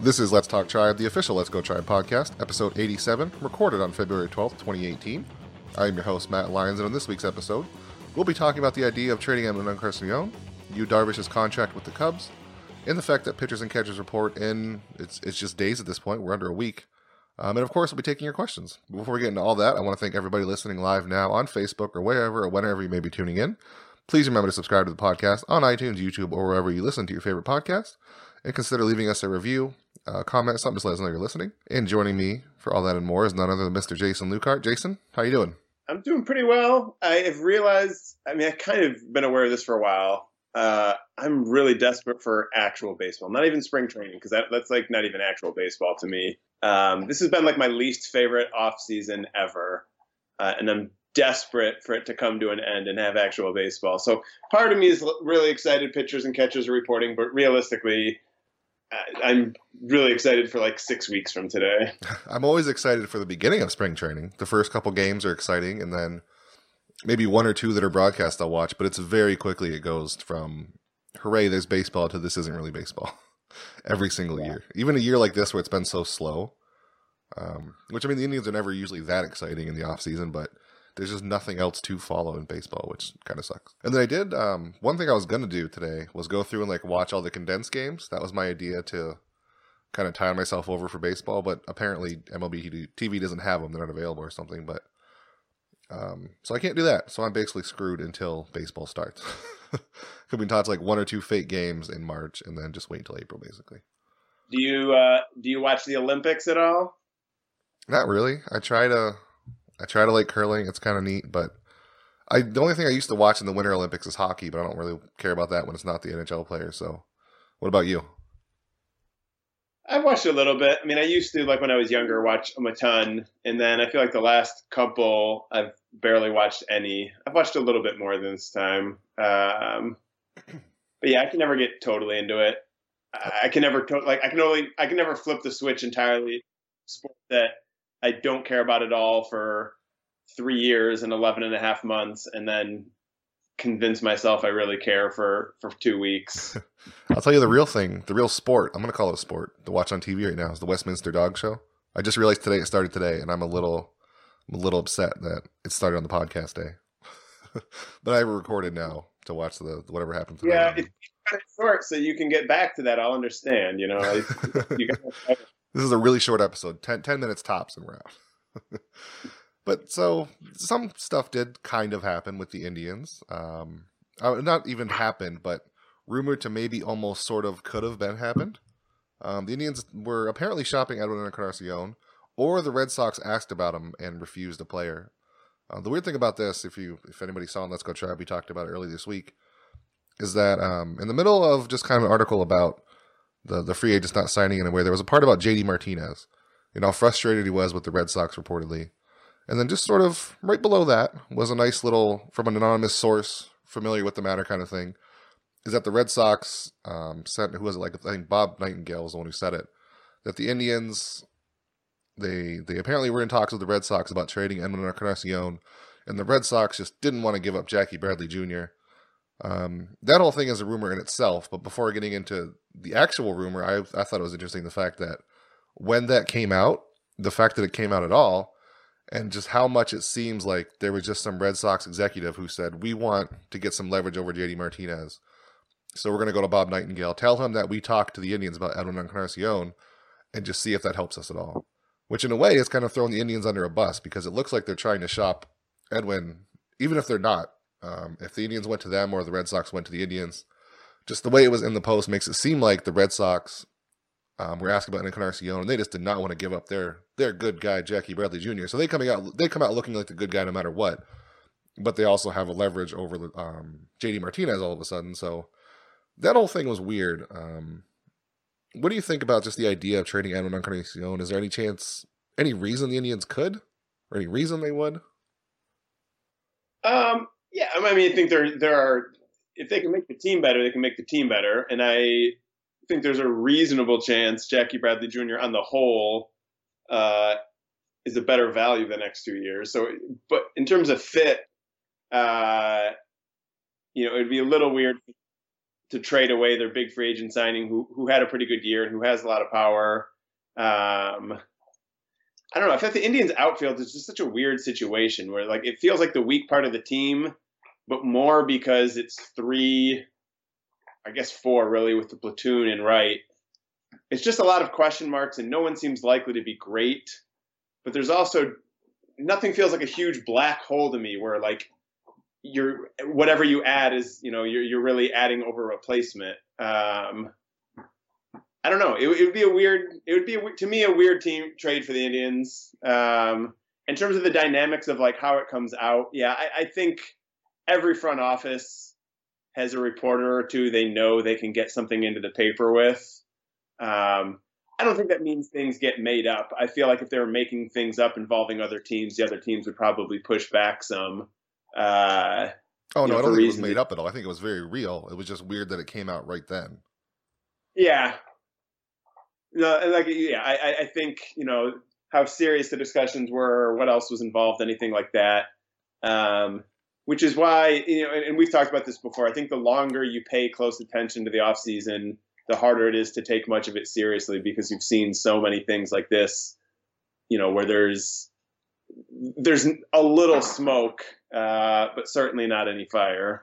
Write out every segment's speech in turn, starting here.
This is Let's Talk Tribe, the official Let's Go Tribe podcast, episode 87, recorded on February 12th, 2018. I'm your host, Matt Lyons, and on this week's episode, we'll be talking about the idea of trading Edwin Encarnacion, Yu Darvish's contract with the Cubs, and the fact that pitchers and catchers report in, it's just days at this point, we're under a week. And of course, we'll be taking your questions. Before we get into all that, I want to thank everybody listening live now on Facebook or wherever or whenever you may be tuning in. Please remember to subscribe to the podcast on iTunes, YouTube, or wherever you listen to your favorite podcast, and consider leaving us a review, comment, something to let us know you're listening. And joining me for all that and more is none other than Mr. Jason Lukart. Jason, how you doing? I'm doing pretty well. I have realized, I've kind of been aware of this for a while. I'm really desperate for actual baseball, not even spring training, because that's like not even actual baseball to me. This has been like my least favorite off season ever. And I'm desperate for it to come to an end and have actual baseball. So part of me is really excited pitchers and catchers are reporting, but realistically, I'm really excited for like 6 weeks from today. I'm always excited for the beginning of spring training. The first couple games are exciting, and then maybe one or two that are broadcast I'll watch, but it's very quickly it goes from hooray, there's baseball to this isn't really baseball every single year. Even a year like this where it's been so slow, which the Indians are never usually that exciting in the off season, but there's just nothing else to follow in baseball, which kind of sucks. And then I did, one thing I was going to do today was go through and like watch all the condensed games. That was my idea to kind of tie myself over for baseball, but apparently MLB TV doesn't have them. They're not available or something, but so I can't do that. So I'm basically screwed until baseball starts. Could be taught to like one or two fake games in March and then just wait until April, basically. Do you watch the Olympics at all? Not really. I try to like curling. It's kind of neat, but the only thing I used to watch in the Winter Olympics is hockey, but I don't really care about that when it's not the NHL players. So what about you? I've watched a little bit. I used to, like when I was younger, watch them a ton. And then I feel like the last couple, I've barely watched any. I've watched a little bit more this time. But yeah, I can never get totally into it. I can never flip the switch entirely. Sport that I don't care about at all for 3 years and 11 and a half months, and then convince myself I really care for 2 weeks. I'll tell you the real thing, the real sport, I'm going to call it a sport, to watch on TV right now is the Westminster Dog Show. I just realized today it started today, and I'm a little upset that it started on the podcast day. But I have it recorded now to watch the whatever happens today. Yeah, it's kind of short, so you can get back to that. I'll understand, you This is a really short episode, 10 minutes tops, and we're out. But so some stuff did kind of happen with the Indians. Not even happened, but rumored to maybe almost sort of could have been happened. The Indians were apparently shopping Edwin Encarnacion, or the Red Sox asked about him and refused a player. The weird thing about this, if anybody saw on Let's Go Tribe, we talked about it early this week, is that in the middle of just kind of an article about the free agents not signing anywhere, there was a part about JD Martinez, how frustrated he was with the Red Sox reportedly. And then just sort of right below that was a nice little, from an anonymous source, familiar with the matter kind of thing, is that the Red Sox sent, who was it, I think Bob Nightingale was the one who said it, that the Indians, they apparently were in talks with the Red Sox about trading Edwin Encarnacion, and the Red Sox just didn't want to give up Jackie Bradley Jr. That whole thing is a rumor in itself, but before getting into the actual rumor, I thought it was interesting the fact that when that came out, the fact that it came out at all, and just how much it seems like there was just some Red Sox executive who said, we want to get some leverage over JD Martinez. So we're going to go to Bob Nightingale, tell him that we talked to the Indians about Edwin Encarnacion, and just see if that helps us at all. Which in a way is kind of throwing the Indians under a bus, because it looks like they're trying to shop Edwin, even if they're not. If the Indians went to them or the Red Sox went to the Indians, just the way it was in the post makes it seem like the Red Sox were asking about Encarnacion, and they just did not want to give up their good guy, Jackie Bradley Jr. So they come out looking like the good guy no matter what, but they also have a leverage over the JD Martinez all of a sudden. So that whole thing was weird. What do you think about just the idea of trading Edwin Encarnacion? Is there any reason the Indians could, or any reason they would? Yeah, I think there are, if they can make the team better, they can make the team better, and I think there's a reasonable chance Jackie Bradley Jr. on the whole is a better value the next 2 years. So, but in terms of fit, it'd be a little weird to trade away their big free agent signing, who had a pretty good year and who has a lot of power. I don't know. I feel like the Indians' outfield is just such a weird situation where like it feels like the weak part of the team, but more because it's three, I guess four really with the platoon and right. It's just a lot of question marks, and no one seems likely to be great. But there's also nothing feels like a huge black hole to me where like you're whatever you add is you're really adding over replacement. I don't know. It would be to me a weird team trade for the Indians. In terms of the dynamics of like how it comes out, yeah, I think every front office has a reporter or two they know they can get something into the paper with. I don't think that means things get made up. I feel like if they were making things up involving other teams, the other teams would probably push back some. Oh no, I don't think it was made up at all. I think it was very real. It was just weird that it came out right then. Yeah. No, like I think how serious the discussions were, what else was involved, anything like that. Which is why and we've talked about this before. I think the longer you pay close attention to the off season, the harder it is to take much of it seriously because you've seen so many things like this, where there's a little smoke, but certainly not any fire.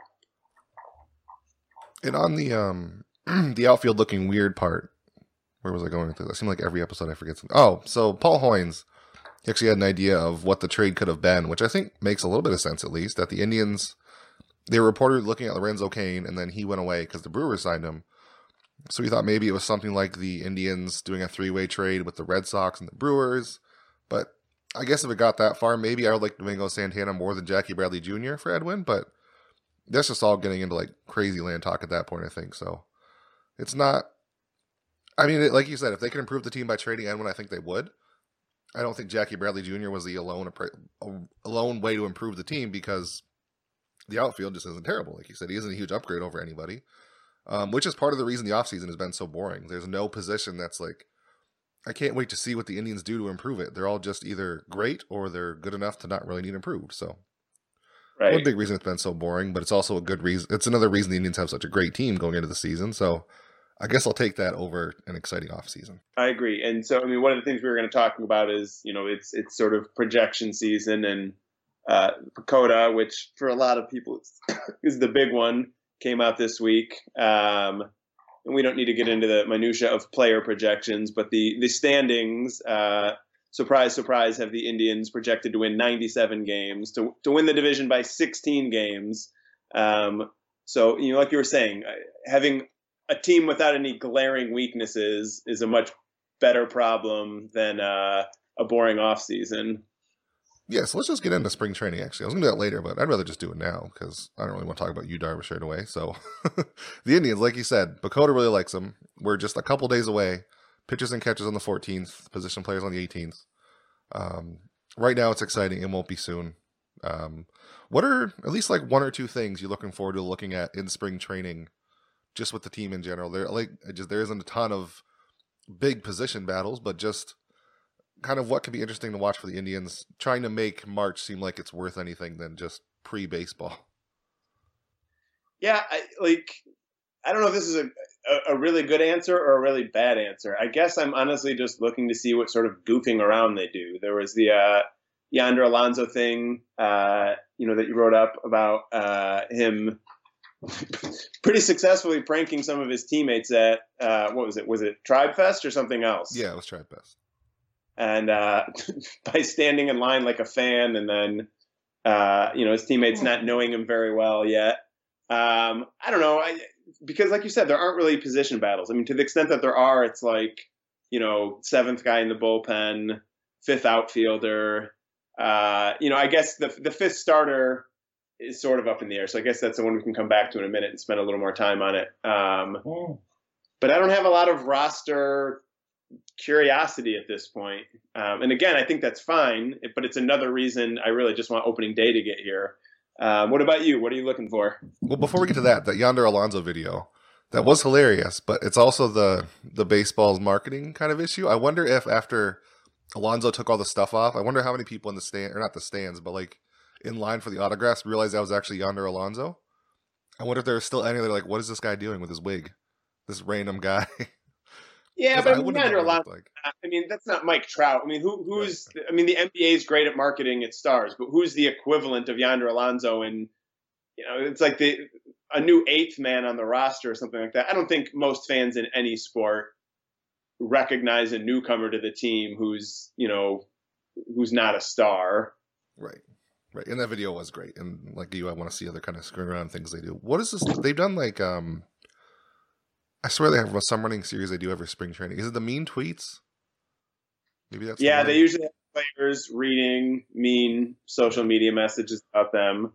And on the the outfield looking weird part. Where was I going with this? It seemed like every episode I forget something. Oh, so Paul Hoynes actually had an idea of what the trade could have been, which I think makes a little bit of sense, at least. That the Indians, they were reported looking at Lorenzo Cain, and then he went away because the Brewers signed him. So he thought maybe it was something like the Indians doing a three-way trade with the Red Sox and the Brewers. But I guess if it got that far, maybe I would like Domingo Santana more than Jackie Bradley Jr. for Edwin. But that's just all getting into like crazy land talk at that point, I think. So it's not. I mean, like you said, if they could improve the team by trading Edwin, I think they would. I don't think Jackie Bradley Jr. was the alone way to improve the team because the outfield just isn't terrible. Like you said, he isn't a huge upgrade over anybody, which is part of the reason the offseason has been so boring. There's no position that's like, I can't wait to see what the Indians do to improve it. They're all just either great or they're good enough to not really need improved. So right. One big reason it's been so boring, but it's also a good reason. It's another reason the Indians have such a great team going into the season. So I guess I'll take that over an exciting offseason. I agree. And so, I mean, one of the things we were going to talk about is, it's sort of projection season and PECOTA, which for a lot of people is the big one, came out this week. And we don't need to get into the minutia of player projections, but the standings, surprise, surprise, have the Indians projected to win 97 games, to win the division by 16 games. So, like you were saying, having a team without any glaring weaknesses is a much better problem than a boring offseason. Yeah, so let's just get into spring training, actually. I was going to do that later, but I'd rather just do it now because I don't really want to talk about Yu Darvish right away. So the Indians, like you said, PECOTA really likes them. We're just a couple days away. Pitchers and catchers on the 14th, position players on the 18th. Right now it's exciting. It won't be soon. What are at least like one or two things you're looking forward to looking at in spring training just with the team in general? There isn't a ton of big position battles, but just kind of what could be interesting to watch for the Indians, trying to make March seem like it's worth anything than just pre-baseball. Yeah, I don't know if this is a really good answer or a really bad answer. I guess I'm honestly just looking to see what sort of goofing around they do. There was the Yonder Alonso thing, that you wrote up about him pretty successfully pranking some of his teammates at, what was it? Was it Tribe Fest or something else? Yeah, it was Tribe Fest. And by standing in line like a fan and then, his teammates not knowing him very well yet. I don't know. Because like you said, there aren't really position battles. I mean, to the extent that there are, it's like, seventh guy in the bullpen, fifth outfielder. I guess the fifth starter is sort of up in the air. So I guess that's the one we can come back to in a minute and spend a little more time on it. But I don't have a lot of roster curiosity at this point. And again, I think that's fine, but it's another reason I really just want opening day to get here. What about you? What are you looking for? Well, before we get to that Yonder Alonso video, that was hilarious, but it's also the baseball's marketing kind of issue. I wonder if after Alonso took all the stuff off, I wonder how many people in the stand, or not the stands, but like in line for the autographs realized that was actually Yonder Alonso. I wonder if there's still any. They're like, what is this guy doing with his wig? This random guy. Yeah, Because but I I mean, wouldn't know Yonder what it Alonso. looked like. I mean, that's not Mike Trout. I mean, Right. who's? I mean, the NBA is great at marketing its stars, but who's the equivalent of Yonder Alonso? And it's like a new eighth man on the roster or something like that. I don't think most fans in any sport recognize a newcomer to the team who's not a star. Right. Right. And that video was great. And like you, I want to see other kind of screwing around things they do. What is this? They've done like I swear they have some running series they do every spring training. Is it the mean tweets? Maybe that's Yeah, they usually have players reading mean social media messages about them.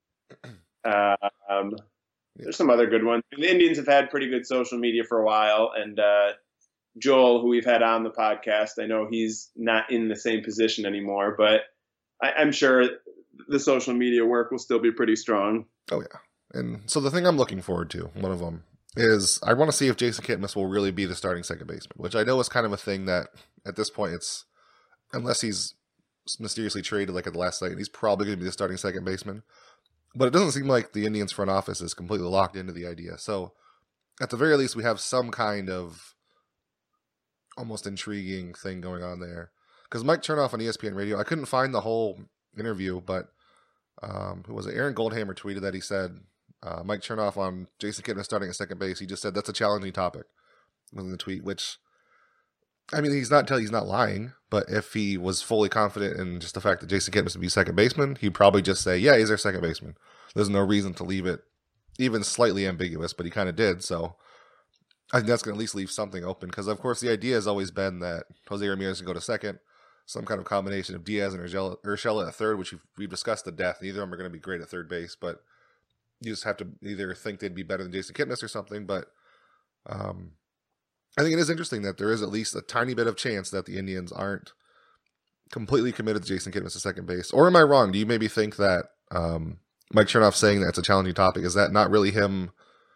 There's some other good ones. The Indians have had pretty good social media for a while, and Joel, who we've had on the podcast, I know he's not in the same position anymore, but I'm sure the social media work will still be pretty strong. Oh yeah. And so the thing I'm looking forward to, one of them, is I want to see if Jason Kipnis will really be the starting second baseman, which I know is kind of a thing that at this point it's, unless he's mysteriously traded like at the last second, he's probably going to be the starting second baseman. But it doesn't seem like the Indians front office is completely locked into the idea. So at the very least, we have some kind of almost intriguing thing going on there. Because Mike Chernoff on ESPN Radio, I couldn't find the whole interview, but who was it? Aaron Goldhammer tweeted that he said, Mike Chernoff on Jason Kipnis starting at second base. He just said that's a challenging topic in the tweet, which, I mean, he's not lying, but if he was fully confident in just the fact that Jason Kipnis would be second baseman, he'd probably just say, yeah, he's our second baseman. There's no reason to leave it even slightly ambiguous, but he kind of did. So I think that's going to at least leave something open because, of course, the idea has always been that Jose Ramirez can go to second, some kind of combination of Diaz and Urshela at third, which we've discussed to death. Neither of them are going to be great at third base, but you just have to either think they'd be better than Jason Kipnis or something. But I think it is interesting that there is at least a tiny bit of chance that the Indians aren't completely committed to Jason Kipnis at second base. Or am I wrong? Do you maybe think that Mike Chernoff saying that it's a challenging topic, is that not really him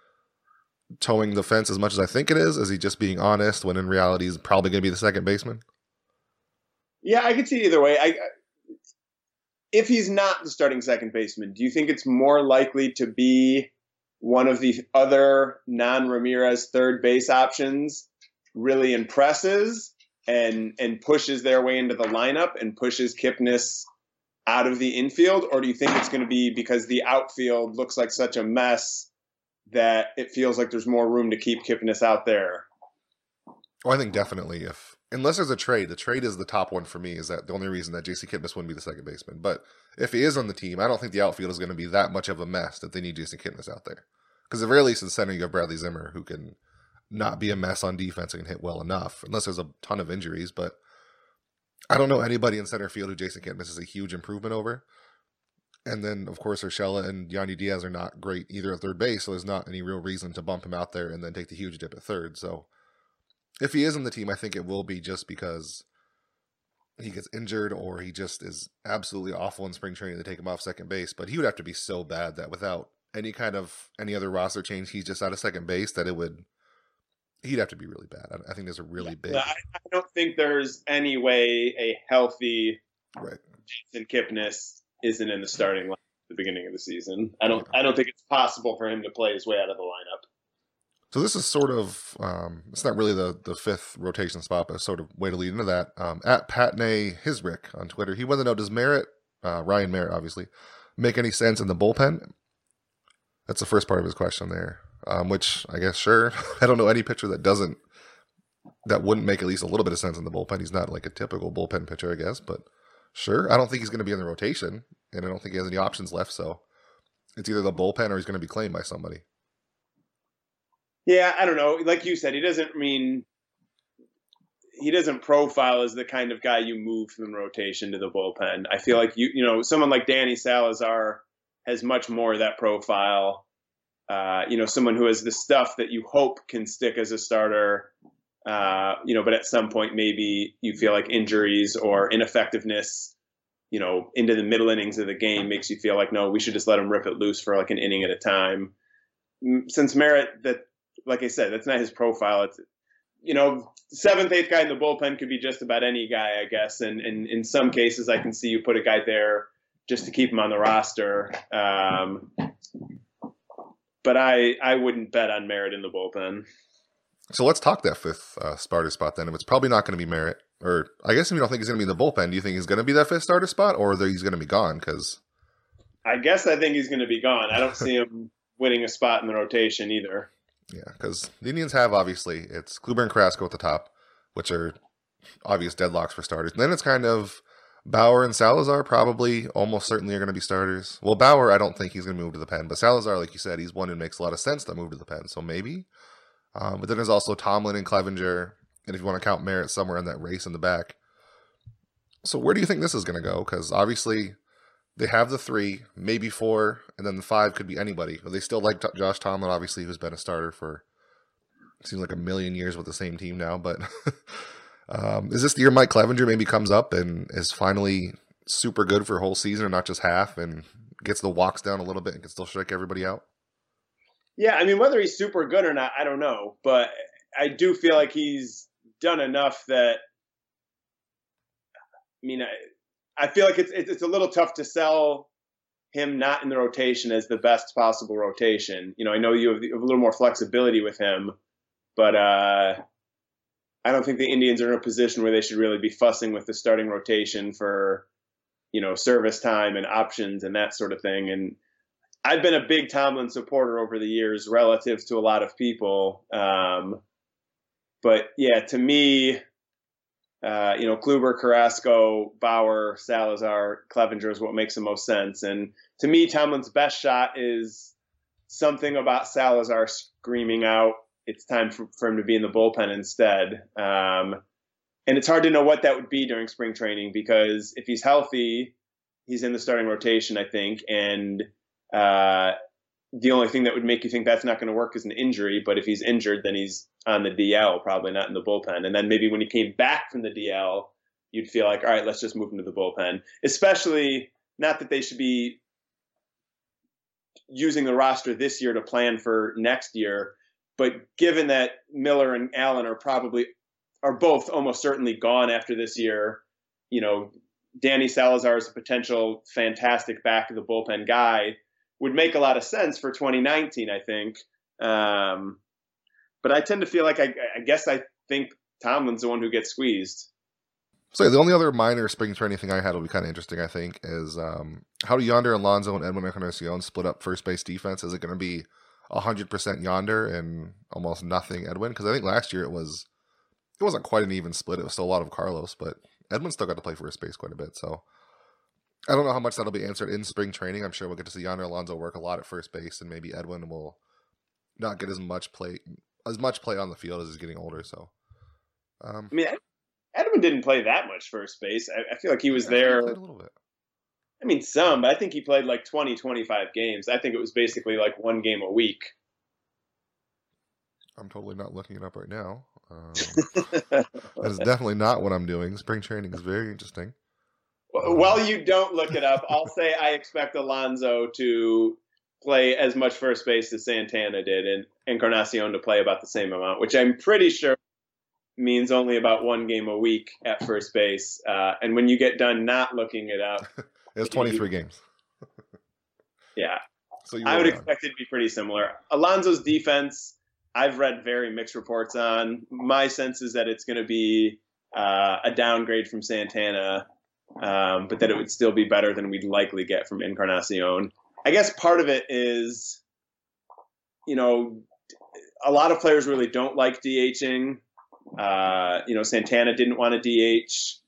towing the fence as much as I think it is? Is he just being honest when in reality he's probably going to be the second baseman? Yeah, I could see it either way. If he's not the starting second baseman, do you think it's more likely to be one of the other non-Ramirez third base options really impresses and pushes their way into the lineup and pushes Kipnis out of the infield? Or do you think it's going to be because the outfield looks like such a mess that it feels like there's more room to keep Kipnis out there? Well, I think definitely unless there's a trade, the trade is the top one for me, is that the only reason that Jason Kipnis wouldn't be the second baseman. But if he is on the team, I don't think the outfield is going to be that much of a mess that they need Jason Kipnis out there. Because at the very least in the center, you have Bradley Zimmer, who can not be a mess on defense and can hit well enough, unless there's a ton of injuries. But I don't know anybody in center field who Jason Kipnis is a huge improvement over. And then, of course, Urshela and Yandy Diaz are not great either at third base, so there's not any real reason to bump him out there and then take the huge dip at third. So if he is on the team, I think it will be just because he gets injured or he just is absolutely awful in spring training to take him off second base. But he would have to be so bad that without any other roster change, he's just out of second base, that he'd have to be really bad. I think there's a really big. I don't think there's any way a healthy right Jason Kipnis isn't in the starting lineup at the beginning of the season. I don't think it's possible for him to play his way out of the lineup. So this is sort of, it's not really the fifth rotation spot, but sort of way to lead into that. At Patney Hisrick on Twitter, he wants to know, does Ryan Merritt, obviously, make any sense in the bullpen? That's the first part of his question there, which I guess, sure. I don't know any pitcher that wouldn't make at least a little bit of sense in the bullpen. He's not like a typical bullpen pitcher, I guess, but sure. I don't think he's going to be in the rotation, and I don't think he has any options left, so it's either the bullpen or he's going to be claimed by somebody. Yeah, I don't know. Like you said, he doesn't profile as the kind of guy you move from the rotation to the bullpen. I feel like someone like Danny Salazar has much more of that profile. Someone who has the stuff that you hope can stick as a starter. But at some point maybe you feel like injuries or ineffectiveness, into the middle innings of the game makes you feel like, no, we should just let him rip it loose for like an inning at a time. Since Merritt, like I said, that's not his profile. It's, seventh, eighth guy in the bullpen could be just about any guy, I guess. And in some cases, I can see you put a guy there just to keep him on the roster. but I wouldn't bet on Merritt in the bullpen. So let's talk that fifth starter spot then. If it's probably not going to be Merritt, or I guess if you don't think he's going to be in the bullpen, do you think he's going to be that fifth starter spot, or he's going to be gone? Because I guess I think he's going to be gone. I don't see him winning a spot in the rotation either. Yeah, because the Indians have, obviously, it's Kluber and Carrasco at the top, which are obvious deadlocks for starters. And then it's kind of Bauer and Salazar probably almost certainly are going to be starters. Well, Bauer, I don't think he's going to move to the pen, but Salazar, like you said, he's one who makes a lot of sense to move to the pen, so maybe. But then there's also Tomlin and Clevenger, and if you want to count Merritt somewhere in that race in the back. So where do you think this is going to go? Because obviously they have the 3, maybe 4, and then the 5 could be anybody. They still like Josh Tomlin, obviously, who's been a starter for, it seems like a million years with the same team now. But is this the year Mike Clevenger maybe comes up and is finally super good for a whole season and not just half, and gets the walks down a little bit and can still strike everybody out? Yeah, I mean, whether he's super good or not, I don't know. But I do feel like he's done enough that, I mean, I feel like it's a little tough to sell him not in the rotation as the best possible rotation. I know you have a little more flexibility with him, but I don't think the Indians are in a position where they should really be fussing with the starting rotation for, service time and options and that sort of thing. And I've been a big Tomlin supporter over the years relative to a lot of people. But yeah, to me, Kluber, Carrasco, Bauer, Salazar, Clevenger is what makes the most sense. And to me, Tomlin's best shot is something about Salazar screaming out, it's time for him to be in the bullpen instead. And it's hard to know what that would be during spring training, because if he's healthy, he's in the starting rotation, I think. And the only thing that would make you think that's not going to work is an injury. But if he's injured, then he's on the DL, probably not in the bullpen. And then maybe when he came back from the DL, you'd feel like, all right, let's just move him to the bullpen. Especially, not that they should be using the roster this year to plan for next year, but given that Miller and Allen are both almost certainly gone after this year, Danny Salazar is a potential fantastic back of the bullpen guy, would make a lot of sense for 2019, I think. But I tend to feel like I think Tomlin's the one who gets squeezed. So the only other minor spring training thing I had will be kind of interesting, I think, is how do Yonder Alonso and Edwin Encarnacion split up first base defense? Is it going to be 100% Yonder and almost nothing Edwin? Because I think last year it wasn't quite an even split. It was still a lot of Carlos, but Edwin still got to play first base quite a bit. So I don't know how much that'll be answered in spring training. I'm sure we'll get to see Yonder Alonso work a lot at first base, and maybe Edwin will not get as much play on the field as he's getting older. So, I mean, Edwin didn't play that much first base. I feel like he was there. He played a little bit. I mean, some, but I think he played like 20, 25 games. I think it was basically like one game a week. I'm totally not looking it up right now. That is definitely not what I'm doing. Spring training is very interesting. While you don't look it up, I'll say I expect Alonso to play as much first base as Santana did, and Encarnacion to play about the same amount, which I'm pretty sure means only about one game a week at first base. And when you get done not looking it up, it's 23 games. Yeah. So I would expect it to be pretty similar. Alonso's defense, I've read very mixed reports on. My sense is that it's going to be a downgrade from Santana, but that it would still be better than we'd likely get from Encarnacion. I guess part of it is, a lot of players really don't like DHing. Santana didn't want to DH.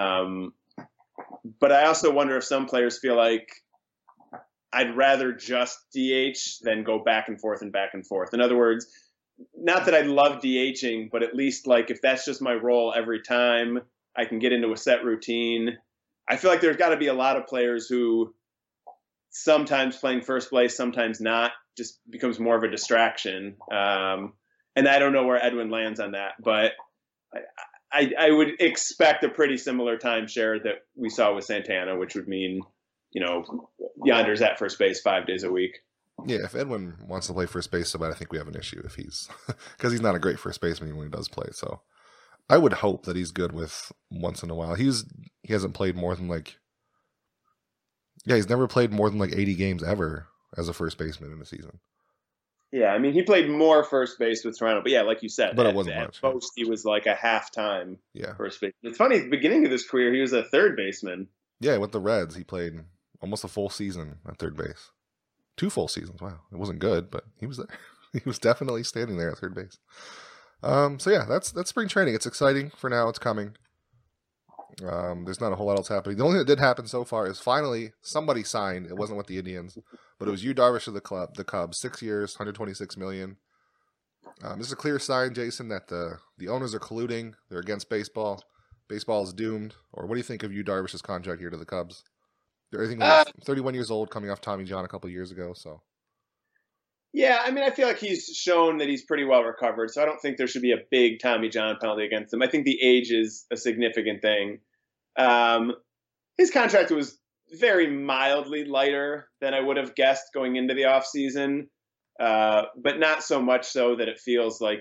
But I also wonder if some players feel like I'd rather just DH than go back and forth and back and forth. In other words, not that I love DHing, but at least like if that's just my role every time, I can get into a set routine. I feel like there's got to be a lot of players who sometimes playing first place, sometimes not, just becomes more of a distraction. And I don't know where Edwin lands on that, but I would expect a pretty similar timeshare that we saw with Santana, which would mean, Yonder's at first base 5 days a week. Yeah, if Edwin wants to play first base so bad, I think we have an issue if because he's not a great first baseman when he does play. So I would hope that he's good with once in a while. He hasn't played more than he's never played more than 80 games ever as a first baseman in a season. Yeah, I mean, he played more first base with Toronto, but yeah, like you said, but it wasn't at much. most he was like a half-time Yeah, first base. It's funny, at the beginning of his career, he was a third baseman. yeah. With the Reds, he played almost a full season at third base. 2 full seasons. Wow, it wasn't good, but he was there. He was definitely standing there at third base. So yeah, that's spring training. It's exciting for now. It's coming. There's not a whole lot else happening. The only thing that did happen so far is finally somebody signed. It wasn't with the Indians, but it was Yu Darvish of the Cubs. 6 years, $126 million. This is a clear sign, Jason, that the owners are colluding. They're against baseball. Baseball is doomed. Or what do you think of Yu Darvish's contract here to the Cubs? They're everything like 31 years old, coming off Tommy John a couple years ago. So Yeah, I mean, I feel like he's shown that he's pretty well recovered, so I don't think there should be a big Tommy John penalty against him. I think the age is a significant thing. Um, his contract was very mildly lighter than I would have guessed going into the offseason, but not so much so that it feels like,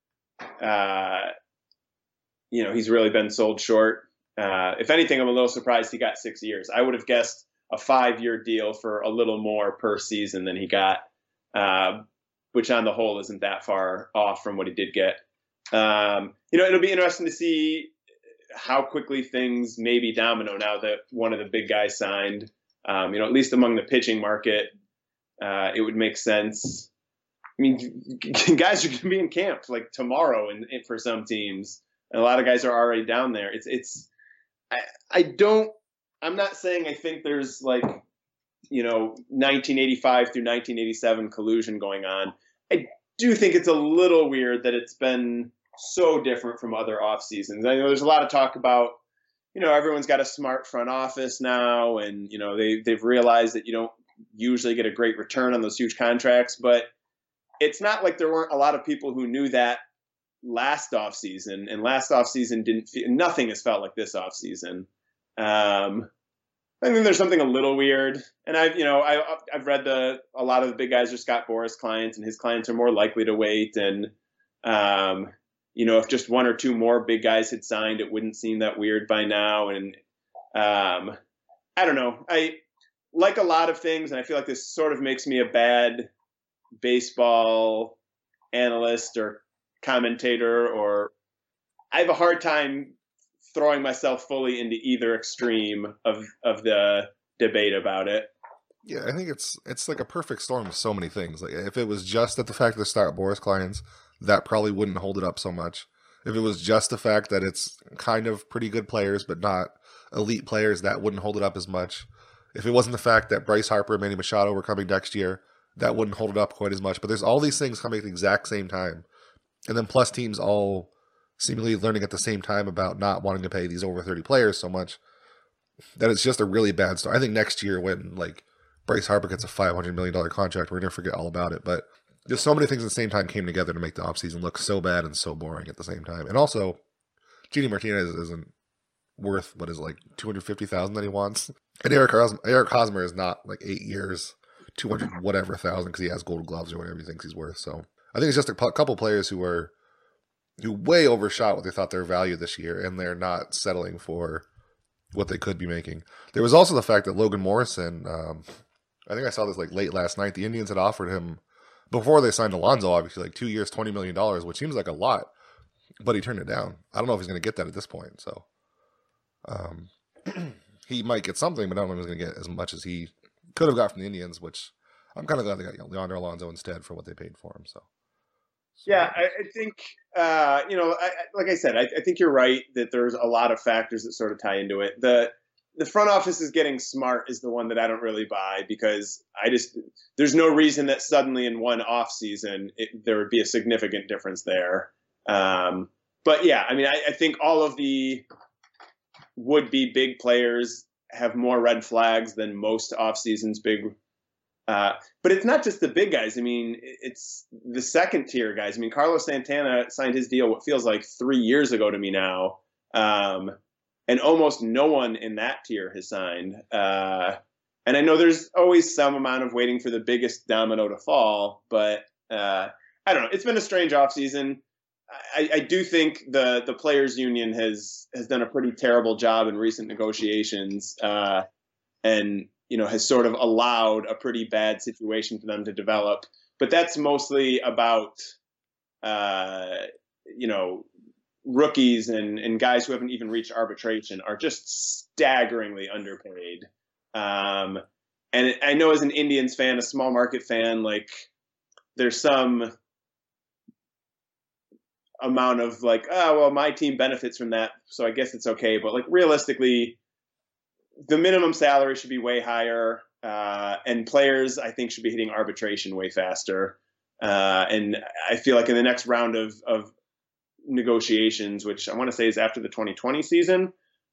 he's really been sold short. If anything, I'm a little surprised he got 6 years. I would have guessed a 5-year deal for a little more per season than he got, which on the whole isn't that far off from what he did get. It'll be interesting to see how quickly things maybe domino now that one of the big guys signed. At least among the pitching market, it would make sense. I mean, guys are going to be in camp like tomorrow, and for some teams, and a lot of guys are already down there. I'm not saying I think there's 1985 through 1987 collusion going on. I do think it's a little weird that it's been so different from other off seasons. I know there's a lot of talk about, everyone's got a smart front office now, and they've realized that you don't usually get a great return on those huge contracts, but it's not like there weren't a lot of people who knew that last off season, and last off season nothing has felt like this off season. I think there's something a little weird, and I've read a lot of the big guys are Scott Boras clients, and his clients are more likely to wait. And if just one or two more big guys had signed, it wouldn't seem that weird by now. And I don't know. I like a lot of things, and I feel like this sort of makes me a bad baseball analyst or commentator, or I have a hard time throwing myself fully into either extreme of the debate about it. Yeah, I think it's like a perfect storm of so many things. Like if it was just that the fact that Scott Boras clients, that probably wouldn't hold it up so much. If it was just the fact that it's kind of pretty good players but not elite players, that wouldn't hold it up as much. If it wasn't the fact that Bryce Harper and Manny Machado were coming next year, that wouldn't hold it up quite as much. But there's all these things coming at the exact same time. And then plus teams all seemingly learning at the same time about not wanting to pay these over 30 players so much that it's just a really bad start. I think next year when Bryce Harper gets a $500 million contract, we're going to forget all about it. But just so many things at the same time came together to make the offseason look so bad and so boring at the same time. And also, JD Martinez isn't worth what is $250,000 that he wants. And Eric Hosmer is not 8 years, 200 whatever thousand because he has gold gloves or whatever he thinks he's worth. So I think it's just a couple players who way overshot what they thought their value this year, and they're not settling for what they could be making. There was also the fact that Logan Morrison, I think I saw this late last night, the Indians had offered him, before they signed Alonso, obviously, 2 years, $20 million, which seems like a lot, but he turned it down. I don't know if he's going to get that at this point, so he might get something, but I don't know if he's going to get as much as he could have got from the Indians, which I'm kind of glad they got Leandro Alonso instead for what they paid for him, so. Yeah, I think, like I said, I think you're right that there's a lot of factors that sort of tie into it. The front office is getting smart is the one that I don't really buy, because there's no reason that suddenly in one off season there would be a significant difference there. But yeah, I mean, I think all of the would-be big players have more red flags than most off seasons big. But it's not just the big guys. I mean, it's the second tier guys. I mean, Carlos Santana signed his deal what feels like 3 years ago to me now. And almost no one in that tier has signed. And I know there's always some amount of waiting for the biggest domino to fall, but I don't know. It's been a strange offseason. I do think the players union has done a pretty terrible job in recent negotiations, and has sort of allowed a pretty bad situation for them to develop. but that's mostly about rookies and guys who haven't even reached arbitration are just staggeringly underpaid. And I know as an Indians fan, a small market fan, like there's some amount of like, oh, well, my team benefits from that, so I guess it's okay. But like realistically, the minimum salary should be way higher, and players I think should be hitting arbitration way faster. And I feel like in the next round of negotiations, which I want to say is after the 2020 season,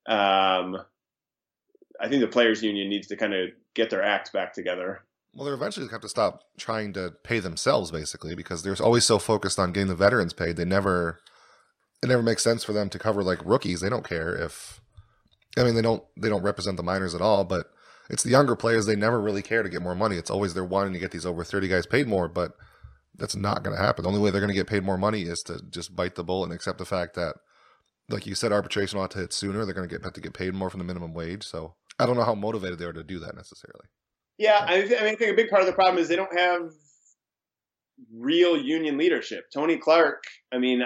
I think the players union needs to kind of get their act back together. Well, they're eventually going to have to stop trying to pay themselves, basically, because they're always so focused on getting the veterans paid. It never makes sense for them to cover like rookies. They don't care if, I mean, they don't represent the minors at all, but it's the younger players. They never really care to get more money. It's always they're wanting to get these over 30 guys paid more, but that's not going to happen. The only way they're going to get paid more money is to just bite the bullet and accept the fact that, like you said, arbitration ought to hit sooner. They're going to have to get paid more from the minimum wage. So I don't know how motivated they are to do that necessarily. Yeah, I think a big part of the problem is they don't have real union leadership. Tony Clark, I mean,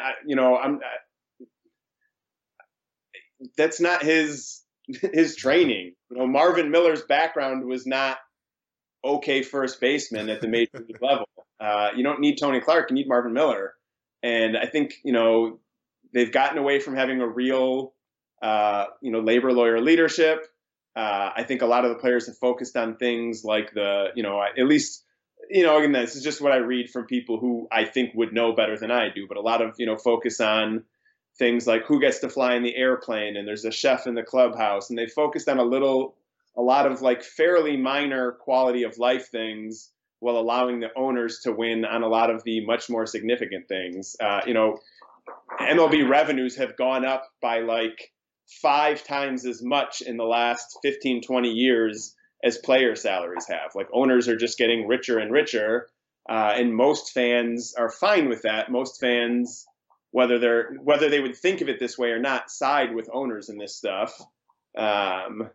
that's not his training. Marvin Miller's background was not okay first baseman at the major league level. You don't need Tony Clark, you need Marvin Miller. And I think, they've gotten away from having a real, labor lawyer leadership. I think a lot of the players have focused on things like at least, again, this is just what I read from people who I think would know better than I do, but a lot of, focus on things like who gets to fly in the airplane and there's a chef in the clubhouse. And they focused on a lot of like fairly minor quality of life things while allowing the owners to win on a lot of the much more significant things. MLB revenues have gone up by like 5 times as much in the last 15, 20 years as player salaries have. Like owners are just getting richer and richer. And most fans are fine with that. Most fans, whether they would think of it this way or not, side with owners in this stuff. And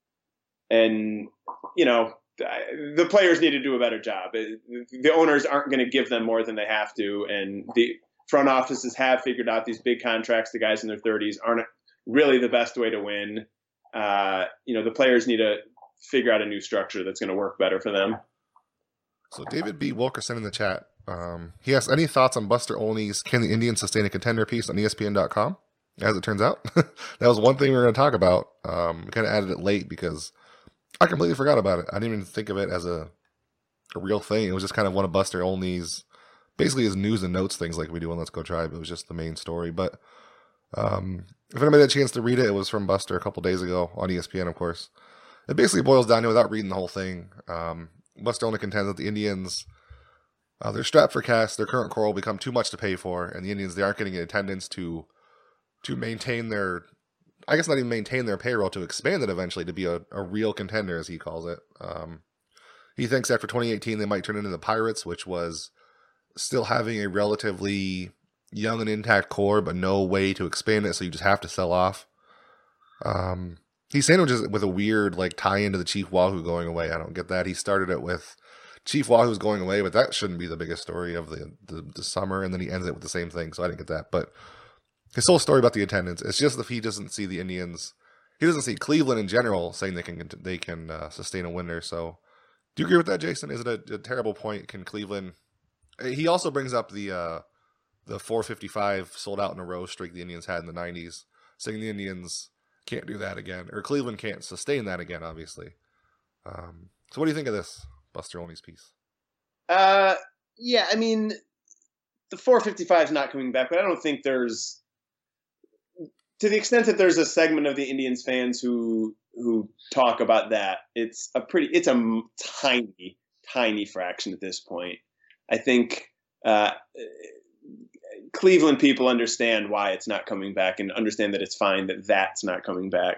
the players need to do a better job. The owners aren't going to give them more than they have to. And the front offices have figured out these big contracts to guys in their 30s aren't really the best way to win. The players need to figure out a new structure that's going to work better for them. So David B. Wilkerson in the chat, he asks, any thoughts on Buster Olney's Can the Indians Sustain a Contender piece on ESPN.com? As it turns out, that was one thing we were going to talk about. We kind of added it late because I completely forgot about it. I didn't even think of it as a real thing. It was just kind of one of Buster Olney's, basically his news and notes things like we do on Let's Go Tribe. It was just the main story. But if anybody had a chance to read it, it was from Buster a couple days ago on ESPN, of course. It basically boils down to, without reading the whole thing, Buster Olney contends that the Indians, they're strapped for cash, their current core will become too much to pay for, and the Indians, they aren't getting attendance to maintain their, I guess not even maintain their payroll, to expand it eventually to be a real contender, as he calls it. He thinks after 2018 they might turn into the Pirates, which was still having a relatively young and intact core, but no way to expand it, so you just have to sell off. He sandwiches it with a weird tie into the Chief Wahoo going away. I don't get that. He started it with Chief Wahoo's going away, but that shouldn't be the biggest story of the summer, and then he ends it with the same thing, so I didn't get that. But his whole story about the attendance, it's just that he doesn't see the Indians, he doesn't see Cleveland in general saying they can sustain a winner. So do you agree with that, Jason? Is it a terrible point? Can Cleveland... He also brings up the 455 sold out in a row streak the Indians had in the 90s, saying the Indians can't do that again, or Cleveland can't sustain that again, obviously. So what do you think of this Buster Olney's piece? Yeah, I mean, the 455 is not coming back, but I don't think there's, to the extent that there's a segment of the Indians fans who talk about that, it's a tiny fraction at this point. I think Cleveland people understand why it's not coming back and understand that it's fine that that's not coming back.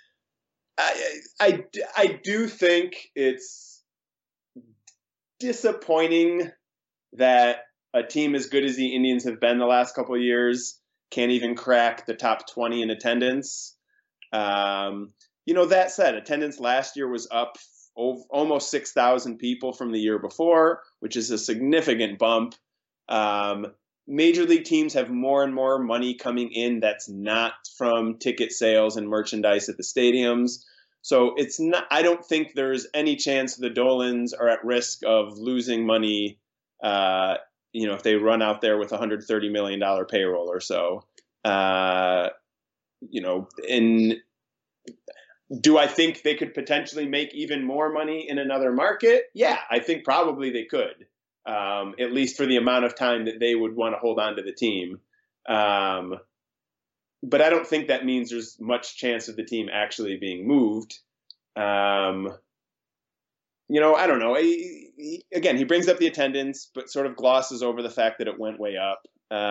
I do think it's disappointing that a team as good as the Indians have been the last couple of years can't even crack the top 20 in attendance. That said, attendance last year was up almost 6,000 people from the year before, which is a significant bump. Major league teams have more and more money coming in that's not from ticket sales and merchandise at the stadiums. So it's not. I don't think there's any chance the Dolans are at risk of losing money. If they run out there with $130 million payroll or so. And do I think they could potentially make even more money in another market? Yeah, I think probably they could. At least for the amount of time that they would want to hold on to the team. But I don't think that means there's much chance of the team actually being moved. I don't know. He brings up the attendance, but sort of glosses over the fact that it went way up.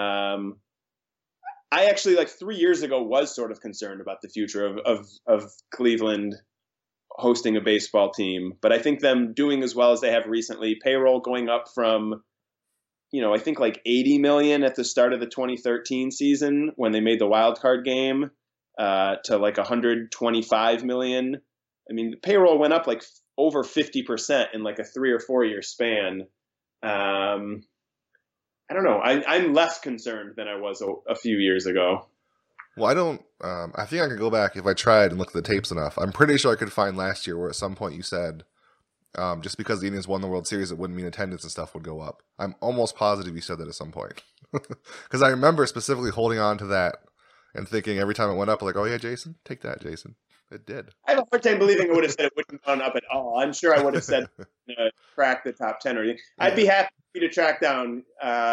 I actually, 3 years ago, was sort of concerned about the future of Cleveland hosting a baseball team, but I think them doing as well as they have recently, payroll going up from, I think 80 million at the start of the 2013 season when they made the wild card game, to 125 million. I mean, the payroll went up over 50% in a 3 or 4 year span. I don't know. I'm less concerned than I was a few years ago. Well, I don't. I think I could go back if I tried and look at the tapes enough. I'm pretty sure I could find last year where at some point you said, just because the Indians won the World Series, it wouldn't mean attendance and stuff would go up. I'm almost positive you said that at some point, because I remember specifically holding on to that and thinking every time it went up, oh yeah, Jason, take that, Jason. It did. I have a hard time believing I would have said it wouldn't have gone up at all. I'm sure I would have said crack the top 10 or anything. Yeah. I'd be happy to track down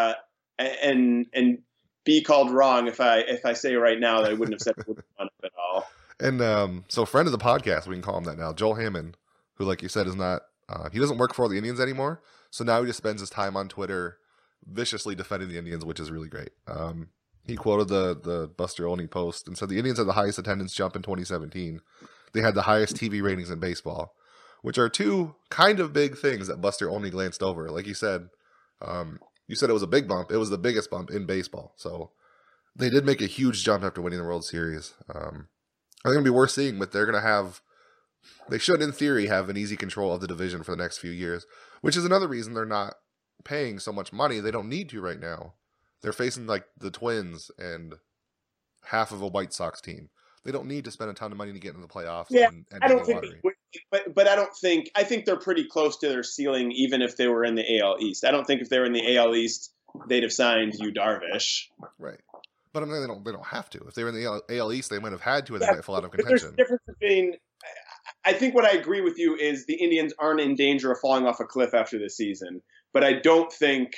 and be called wrong if I say right now that I wouldn't have said it wouldn't have gone up at all. And so friend of the podcast, we can call him that now, Joel Hammond, who, like you said, is not he doesn't work for the Indians anymore. So now he just spends his time on Twitter viciously defending the Indians, which is really great. He quoted the Buster Olney post and said the Indians had the highest attendance jump in 2017. They had the highest TV ratings in baseball, which are two kind of big things that Buster Olney glanced over. Like you said it was a big bump. It was the biggest bump in baseball. So they did make a huge jump after winning the World Series. I think it'll be worth seeing, but they should, in theory, have an easy control of the division for the next few years, which is another reason they're not paying so much money. They don't need to right now. They're facing the Twins and half of a White Sox team. They don't need to spend a ton of money to get into the playoffs. Yeah, I don't think they would, but I think they're pretty close to their ceiling, even if they were in the AL East. I don't think if they were in the AL East, they'd have signed Yu Darvish. Right. But I mean, they don't have to. If they were in the AL East, they might have had to, and they might fall out of contention. There's a difference between. I think what I agree with you is the Indians aren't in danger of falling off a cliff after this season, but I don't think.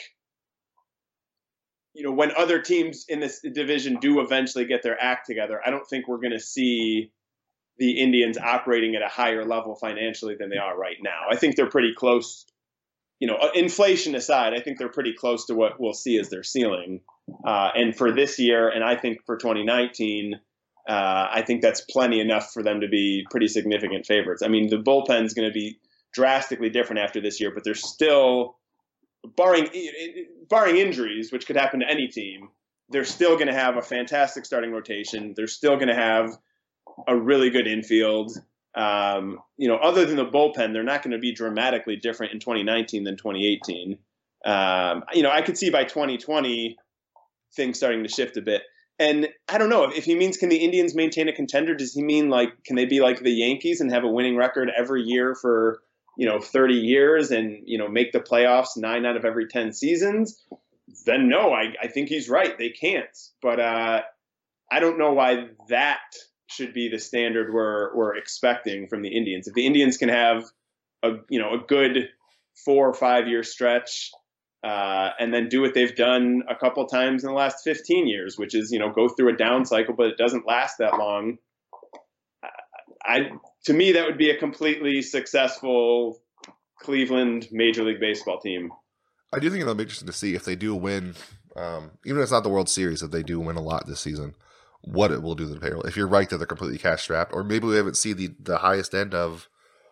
When other teams in this division do eventually get their act together, I don't think we're going to see the Indians operating at a higher level financially than they are right now. I think they're pretty close. Inflation aside, I think they're pretty close to what we'll see as their ceiling. And for this year, and I think for 2019, I think that's plenty enough for them to be pretty significant favorites. I mean, the bullpen's going to be drastically different after this year, but they're still, barring injuries, which could happen to any team, they're still going to have a fantastic starting rotation. They're still going to have a really good infield. Other than the bullpen, they're not going to be dramatically different in 2019 than 2018. I could see by 2020 things starting to shift a bit. And I don't know if he means, can the Indians maintain a contender? Does he mean can they be like the Yankees and have a winning record every year for 30 years and, make the playoffs 9 out of every 10 seasons? Then no, I think he's right. They can't. But I don't know why that should be the standard we're expecting from the Indians. If the Indians can have a good 4 or 5 year stretch, and then do what they've done a couple times in the last 15 years, which is, go through a down cycle, but it doesn't last that long. To me, that would be a completely successful Cleveland Major League Baseball team. I do think it'll be interesting to see if they do win, even if it's not the World Series, if they do win a lot this season, what it will do to the payroll. If you're right that they're completely cash strapped, or maybe we haven't seen the highest end of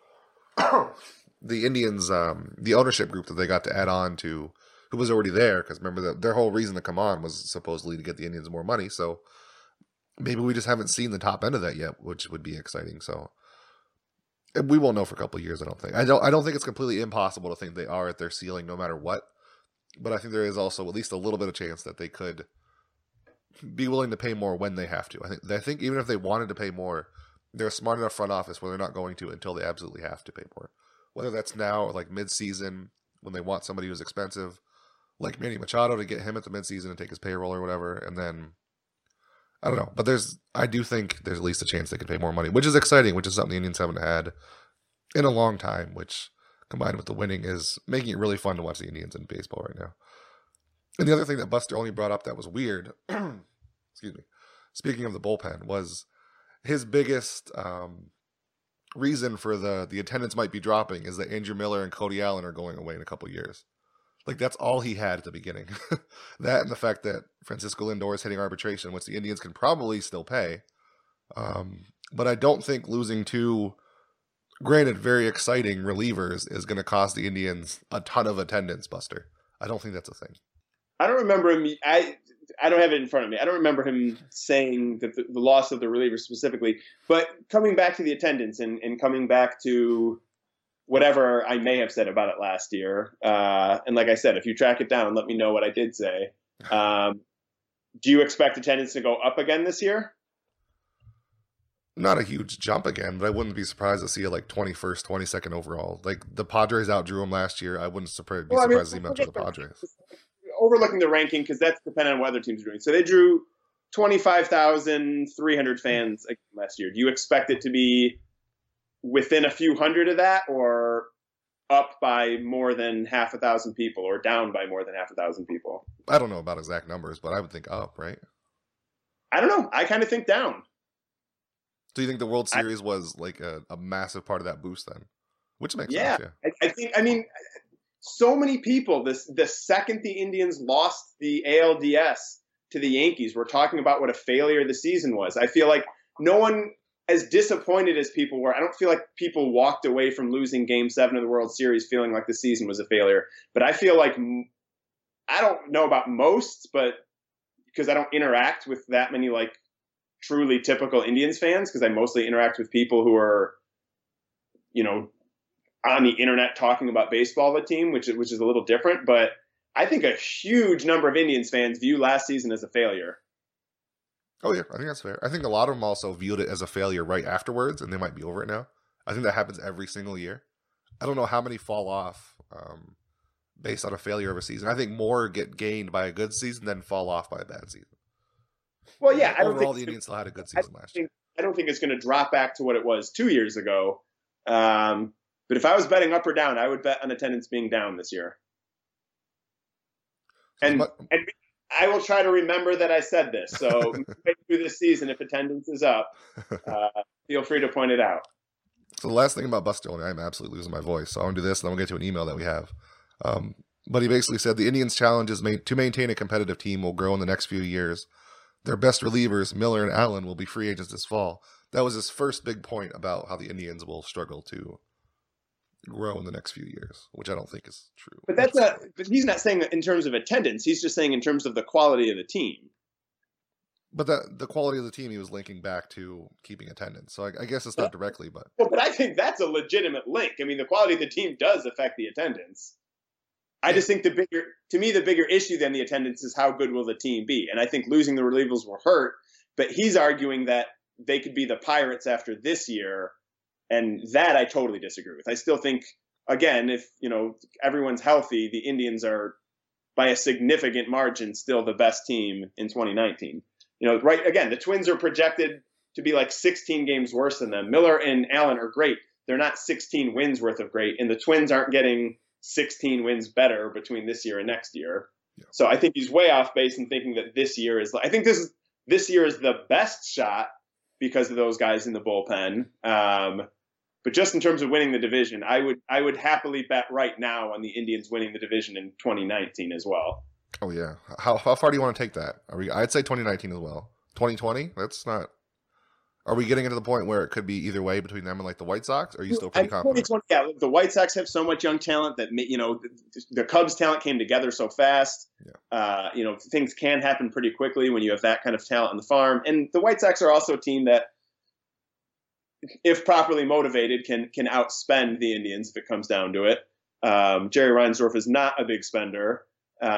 the Indians, the ownership group that they got to add on to, who was already there, because remember that their whole reason to come on was supposedly to get the Indians more money. So maybe we just haven't seen the top end of that yet, which would be exciting. So We won't know for a couple of years. I don't think. I don't think it's completely impossible to think they are at their ceiling no matter what. But I think there is also at least a little bit of chance that they could be willing to pay more when they have to. I think even if they wanted to pay more, they're a smart enough front office where they're not going to until they absolutely have to pay more. Whether that's now or like mid-season when they want somebody who's expensive, like Manny Machado, to get him at the mid-season and take his payroll or whatever, and then I don't know. But I do think there's at least a chance they could pay more money, which is exciting, which is something the Indians haven't had in a long time, which combined with the winning is making it really fun to watch the Indians in baseball right now. And the other thing that Buster only brought up that was weird, excuse me, speaking of the bullpen, was his biggest reason for the attendance might be dropping is that Andrew Miller and Cody Allen are going away in a couple years. Like, that's all he had at the beginning. That and the fact that Francisco Lindor is hitting arbitration, which the Indians can probably still pay. But I don't think losing two, granted, very exciting relievers is going to cost the Indians a ton of attendance, Buster. I don't think that's a thing. I don't remember him. I don't have it in front of me. I don't remember him saying that the loss of the reliever specifically. But coming back to the attendance and coming back to whatever I may have said about it last year, and like I said, if you track it down, let me know what I did say. Do you expect attendance to go up again this year? Not a huge jump again, but I wouldn't be surprised to see a 21st, 22nd overall. Like, the Padres outdrew them last year. I wouldn't be surprised to see them outdo the Padres. Overlooking the ranking, because that's dependent on what other teams are doing. So they drew 25,300 fans last year. Do you expect it to be within a few hundred of that, or up by more than 1,000 people, or down by more than 1,000 people? I don't know about exact numbers, but I would think up, right? I don't know. I kind of think down. Do you think the World Series was like a massive part of that boost then? Which makes sense, yeah. I mean, so many people, the second the Indians lost the ALDS to the Yankees, were talking about what a failure the season was. I feel like no one, as disappointed as people were, I don't feel like people walked away from losing Game 7 of the World Series feeling like the season was a failure. But I feel like, I don't know about most, but because I don't interact with that many truly typical Indians fans, because I mostly interact with people who are, on the internet talking about baseball of a team, which is a little different. But I think a huge number of Indians fans view last season as a failure. Oh, yeah, I think that's fair. I think a lot of them also viewed it as a failure right afterwards, and they might be over it now. I think that happens every single year. I don't know how many fall off based on a failure of a season. I think more get gained by a good season than fall off by a bad season. Well, yeah. Overall, the Indians still had a good season last year. I don't think it's going to drop back to what it was 2 years ago. But if I was betting up or down, I would bet on attendance being down this year. And I will try to remember that I said this. So through this season, if attendance is up, feel free to point it out. So the last thing about Buster, I'm absolutely losing my voice. So I'm going to do this, and then we'll get to an email that we have. But he basically said the Indians' challenge is to maintain a competitive team will grow in the next few years. Their best relievers, Miller and Allen, will be free agents this fall. That was his first big point about how the Indians will struggle to grow in the next few years, which I don't think is true. But but he's not saying that in terms of attendance. He's just saying in terms of the quality of the team. But the quality of the team he was linking back to keeping attendance. So I guess it's not directly, but... Well, but I think that's a legitimate link. I mean, the quality of the team does affect the attendance. I just think the bigger issue than the attendance is how good will the team be. And I think losing the relievers will hurt, but he's arguing that they could be the Pirates after this year. And that I totally disagree with. I still think, again, if, everyone's healthy, the Indians are by a significant margin still the best team in 2019. Right. Again, the Twins are projected to be 16 games worse than them. Miller and Allen are great. They're not 16 wins worth of great. And the Twins aren't getting 16 wins better between this year and next year. Yeah. So I think he's way off base in thinking that this year is, I think this year is the best shot because of those guys in the bullpen. But just in terms of winning the division, I would happily bet right now on the Indians winning the division in 2019 as well. Oh yeah, how far do you want to take that? I'd say 2019 as well. 2020? That's not. Are we getting into the point where it could be either way between them and the White Sox? Or are you still pretty confident? Yeah, the White Sox have so much young talent that the Cubs talent came together so fast. Yeah. Things can happen pretty quickly when you have that kind of talent on the farm. And the White Sox are also a team that if properly motivated, can outspend the Indians if it comes down to it. Jerry Reinsdorf is not a big spender, but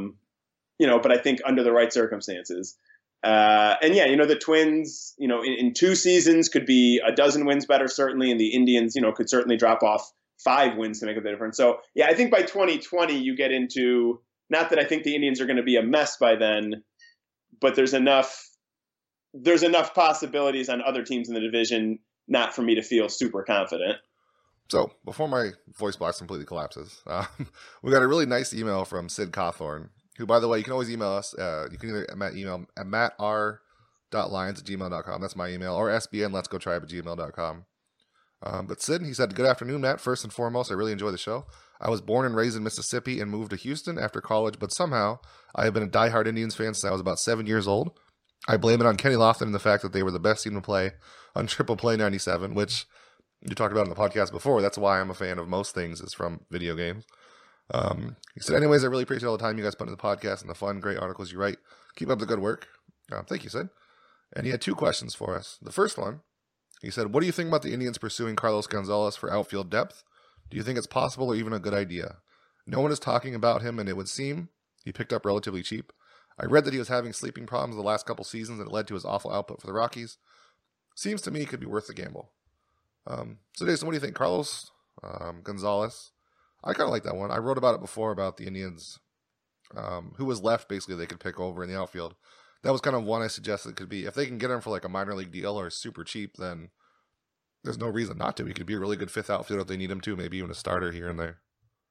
I think under the right circumstances. And yeah, the Twins, in 2 seasons could be a dozen wins better, certainly. And the Indians, could certainly drop off 5 wins to make a difference. So yeah, I think by 2020 you get into, not that I think the Indians are going to be a mess by then, but there's enough possibilities on other teams in the division not for me to feel super confident. So before my voice box completely collapses, we got a really nice email from Sid Cawthorn, who, by the way, you can always email us. You can either email at matr.lyons@gmail.com. That's my email. Or sbnletsgotribe@gmail.com. But Sid, he said, "Good afternoon, Matt. First and foremost, I really enjoy the show. I was born and raised in Mississippi and moved to Houston after college, but somehow I have been a diehard Indians fan since I was about 7 years old. I blame it on Kenny Lofton and the fact that they were the best team to play on Triple Play 97, which you talked about in the podcast before. That's why I'm a fan of most things, is from video games." He said, "Anyways, I really appreciate all the time you guys put into the podcast and the fun, great articles you write. Keep up the good work." Thank you, Sid. And he had 2 questions for us. The first one, he said, "What do you think about the Indians pursuing Carlos Gonzalez for outfield depth? Do you think it's possible or even a good idea? No one is talking about him, and it would seem he picked up relatively cheap. I read that he was having sleeping problems the last couple seasons and it led to his awful output for the Rockies. Seems to me it could be worth the gamble." So Jason, what do you think? Carlos Gonzalez, I kind of like that one. I wrote about it before, about the Indians, who was left basically they could pick over in the outfield. That was kind of one I suggested it could be. If they can get him for like a minor league deal or super cheap, then there's no reason not to. He could be a really good 5th outfielder if they need him to, maybe even a starter here and there.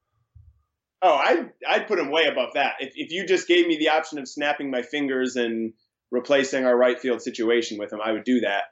Oh, I'd put him way above that. If you just gave me the option of snapping my fingers and replacing our right field situation with him, I would do that.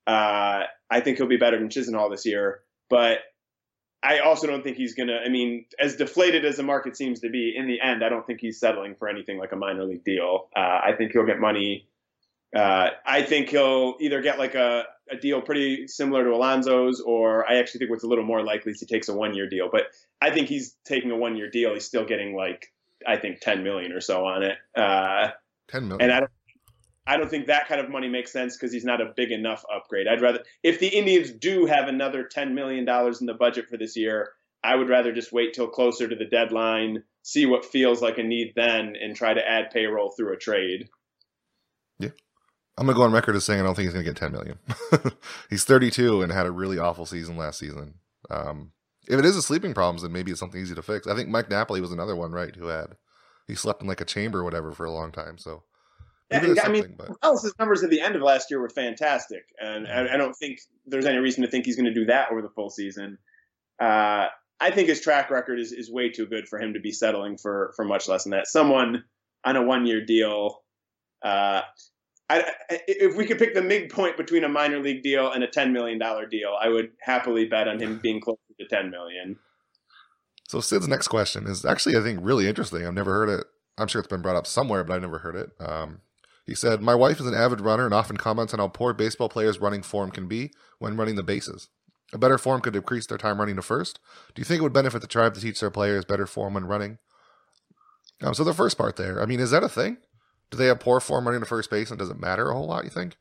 I think he'll be better than Chisenhall this year, but I also don't think he's going to, as deflated as the market seems to be, in the end, I don't think he's settling for anything like a minor league deal. I think he'll get money. I think he'll either get like a deal pretty similar to Alonso's, or I actually think what's a little more likely is he takes a 1-year deal. But I think he's taking a 1-year deal. He's still getting I think $10 million or so on it. $10 million. And I don't think that kind of money makes sense because he's not a big enough upgrade. I'd rather, if the Indians do have another $10 million in the budget for this year, I would rather just wait till closer to the deadline, see what feels like a need then, and try to add payroll through a trade. Yeah. I'm going to go on record as saying I don't think he's going to get $10 million. He's 32 and had a really awful season last season. If it is a sleeping problems, then maybe it's something easy to fix. I think Mike Napoli was another one, right, he slept in like a chamber or whatever for a long time, so... Ellis's numbers at the end of last year were fantastic, and I don't think there's any reason to think he's going to do that over the full season. I think his track record is way too good for him to be settling for much less than that. Someone on a 1-year deal, if we could pick the midpoint between a minor league deal and a $10 million deal, I would happily bet on him being closer to $10 million. So Sid's next question is actually, I think, really interesting. I've never heard it. I'm sure it's been brought up somewhere, but I've never heard it. He said, "My wife is an avid runner and often comments on how poor baseball players' running form can be when running the bases. A better form could decrease their time running to first. Do you think it would benefit the Tribe to teach their players better form when running?" So the first part there, is that a thing? Do they have poor form running to first base, and does it matter a whole lot, you think?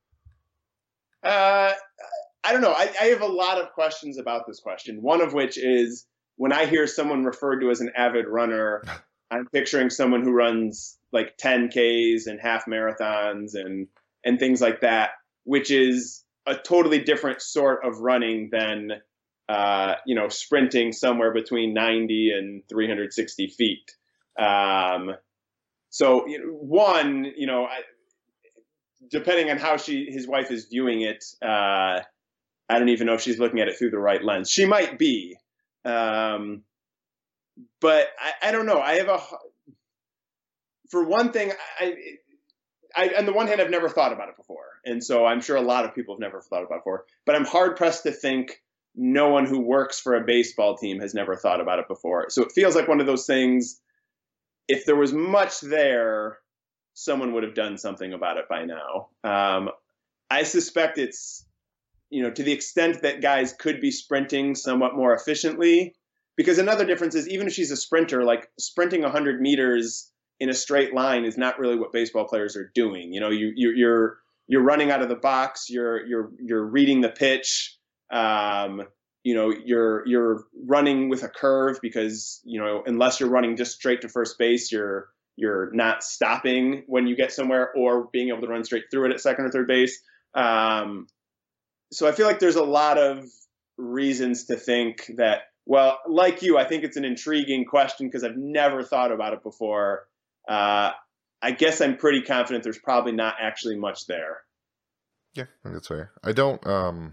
I don't know. I have a lot of questions about this question. One of which is, when I hear someone referred to as an avid runner, I'm picturing someone who runs like 10Ks and half marathons and things like that, which is a totally different sort of running than, sprinting somewhere between 90 and 360 feet. So one, depending on how his wife is viewing it, I don't even know if she's looking at it through the right lens. She might be, but I don't know. For one thing, on the one hand, I've never thought about it before. And so I'm sure a lot of people have never thought about it before. But I'm hard-pressed to think no one who works for a baseball team has never thought about it before. So it feels like one of those things, if there was much there, someone would have done something about it by now. I suspect it's, to the extent that guys could be sprinting somewhat more efficiently. Because another difference is, even if she's a sprinter, like sprinting 100 meters in a straight line is not really what baseball players are doing. You're you're running out of the box, you're reading the pitch, you're running with a curve because, unless you're running just straight to first base, you're not stopping when you get somewhere or being able to run straight through it at second or third base. So I feel like there's a lot of reasons to think that, well, like you, I think it's an intriguing question because I've never thought about it before. I guess I'm pretty confident there's probably not actually much there. Yeah, I think that's fair. I don't,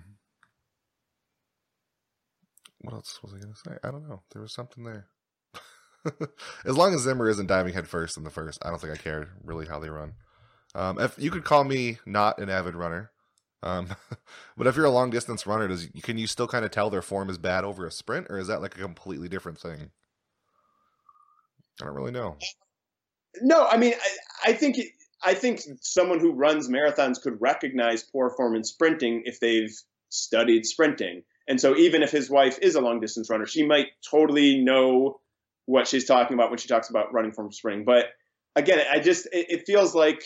what else was I going to say? I don't know. There was something there. As long as Zimmer isn't diving head first in the first, I don't think I care really how they run. If you could call me not an avid runner, but if you're a long distance runner, can you still kind of tell their form is bad over a sprint, or is that like a completely different thing? I don't really know. No, I mean, I think someone who runs marathons could recognize poor form in sprinting if they've studied sprinting. And so even if his wife is a long distance runner, she might totally know what she's talking about when she talks about running from sprinting. But again, it feels like,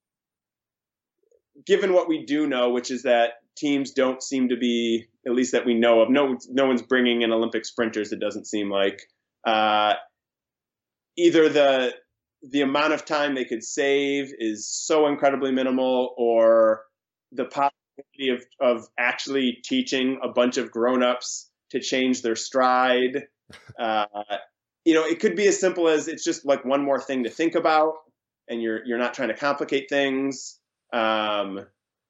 given what we do know, which is that teams don't seem to be, at least that we know of, no one's bringing in Olympic sprinters, it doesn't seem like. Either the amount of time they could save is so incredibly minimal, or the possibility of actually teaching a bunch of grown-ups to change their stride. It could be as simple as it's just like one more thing to think about, and you're not trying to complicate things. Like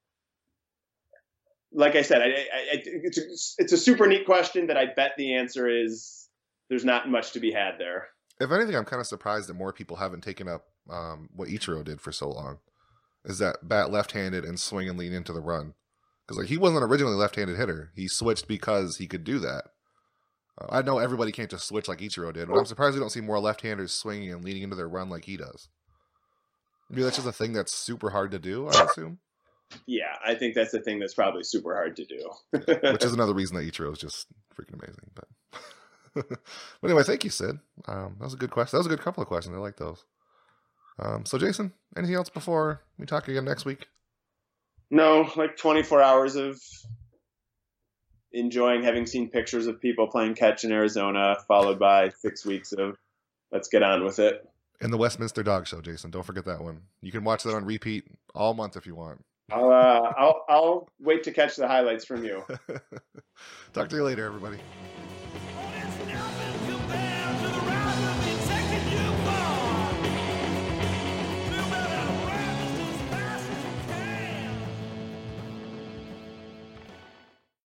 I said, it's a super neat question that I bet the answer is there's not much to be had there. If anything, I'm kind of surprised that more people haven't taken up what Ichiro did for so long. Is that bat left-handed and swing and lean into the run. Because he wasn't originally a left-handed hitter. He switched because he could do that. I know everybody can't just switch like Ichiro did, but I'm surprised we don't see more left-handers swinging and leaning into their run like he does. Maybe that's just a thing that's super hard to do, I assume. Yeah, I think that's the thing that's probably super hard to do. Which is another reason that Ichiro is just freaking amazing. But anyway, thank you, Sid. That was a good question. That was a good couple of questions. I like those. So, Jason, anything else before we talk again next week? No, like 24 hours of enjoying having seen pictures of people playing catch in Arizona, followed by 6 weeks of let's get on with it. And the Westminster Dog Show, Jason. Don't forget that one. You can watch that on repeat all month if you want. I'll wait to catch the highlights from you. Talk to you later, everybody.